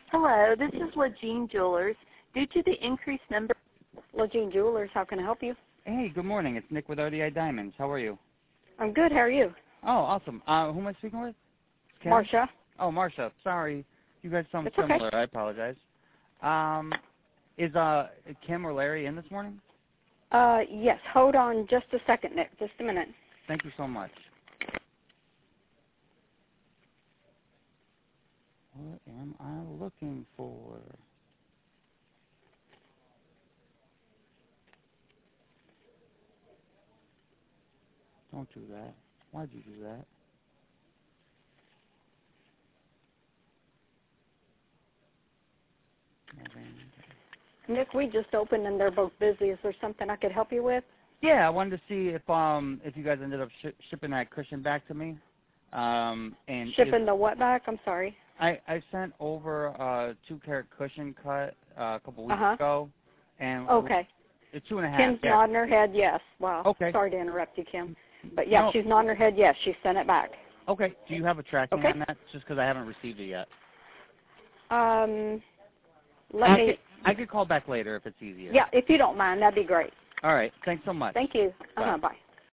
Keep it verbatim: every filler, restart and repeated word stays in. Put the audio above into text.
Hello, this is Legene Jewelers. Due to the increased number... Legene Jewelers, how can I help you? Hey, good morning. It's Nick with R D I Diamonds. How are you? I'm good. How are you? Oh, awesome. Uh, who am I speaking with? Kim? Marcia. Oh, Marcia. Sorry. You guys sound It's similar. okay. I apologize. Um, is uh, Kim or Larry in this morning? Uh, yes. Hold on just a second, Nick. Just a minute. Thank you so much. What am I looking for? Don't do that. Why'd you do that? Nick, we just opened and they're both busy. Is there something I could help you with? Yeah, I wanted to see if um if you guys ended up sh shipping that cushion back to me. Um, and Shipping if, the what back? I'm sorry. I I sent over a two carat cushion cut uh, a couple weeks Uh-huh. ago, and Okay. it's two and a half. Kim's yeah. nodding her head yes. Wow. Okay. Sorry to interrupt you, Kim. But yeah, No. she's nodding her head yes. She sent it back. Okay. Do you have a tracking Okay. on that? Just because I haven't received it yet. Um, let I me... could, I could call back later if it's easier. Yeah, if you don't mind, that'd be great. All right. Thanks so much. Thank you. Uh-huh. Bye. Bye.